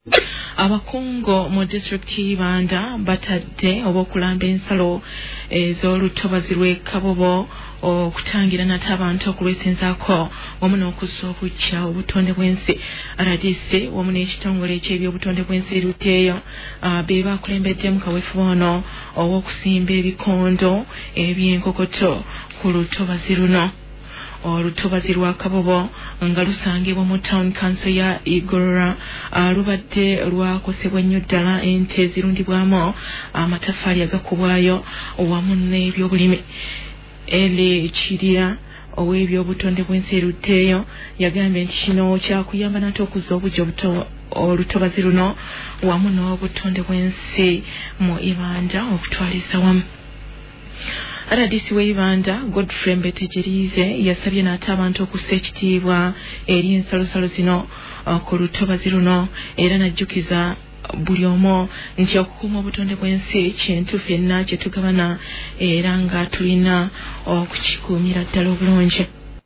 abakungu mu district y'Ibanda batadde obokulamba ensalo ez'olutobazi lw'Ekabobo okutangira nate abantu okulwesinzaako wamu n'okuzza obujja obutonde bw'ensi. RDC wamu n'ekitongole eky'ebyobutonde bw'ensi Luteyo be bakulembeddemu kaweefube ono ow'okusimba ebikondo eby'enkokoto ku lutobazi luno. Olutobazi lwa Kabobo nga lusangibwa mu town council ya Igorora lubadde lwakosebwa nnyo ddala ente ezirundibwamu amataffaali agakubwayo wamu n'ebyobulimi. Ele Kirira ow'ebyobutonde bw'ensi Luteyo yagambye nti kino kyakuyamba nate okuzza obujja olutobazi luno wamu n'obutonde bw'ensi mu Ibanda okutwaliza wamu. RDC w'Ibanda Godfrey Mbetegerize yasabye nate abantu okussa ekitiibwa eri ensalosalo zino ku lutobazi luno era n'ajjukiza buli omu nti okukuuma obutonde bw'ensi kintu ffenna kye tugabana era nga tulina okukikuumira ddala obulungi.